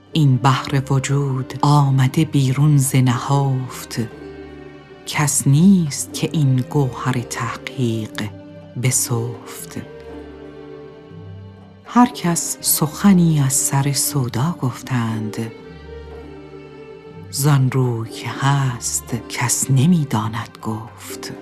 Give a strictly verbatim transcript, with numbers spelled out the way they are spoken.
این بحر وجود آمده بیرون ز نهفت، کس نیست که این گوهر تحقیق بسفت. هر کس سخنی از سر سودا گفتند، زان روی که هست کس نمی داند گفت.